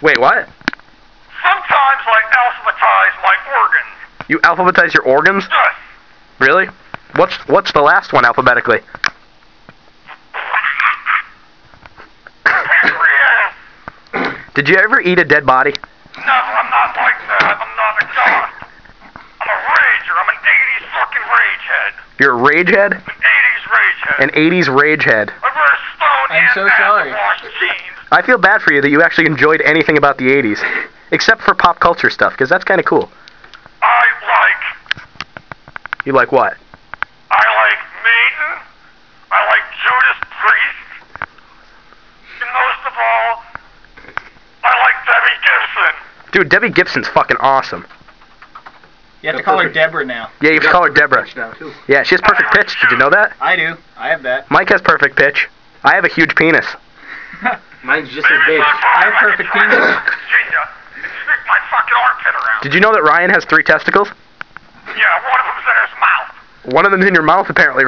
Wait, what? Sometimes I alphabetize my organs. You alphabetize your organs? Yes. Really? What's the last one alphabetically? Pancreas. Did you ever eat a dead body? Never, I'm not like that. I'm not a god. I'm a rager. I'm an 80s fucking rage head. You're a rage head? An 80s rage head. An 80s rage head. I wear stone I'm and so sorry. acid-washed jeans. I feel bad for you that you actually enjoyed anything about the 80s. Except for pop culture stuff, because that's kind of cool. You like what? I like Maiden. I like Judas Priest. And most of all, I like Debbie Gibson. Dude, Debbie Gibson's fucking awesome. You have to call her Deborah now. Yeah, you have to call her Deborah. Yeah, she has perfect pitch. Did you know that? I do. I have that. Mike has perfect pitch. I have a huge penis. Mine's just as big. I have perfect penis. Virginia, and stick my fucking armpit around. Did you know that Ryan has 3 testicles? Yeah, one of them's in his mouth. One of them's in your mouth, apparently,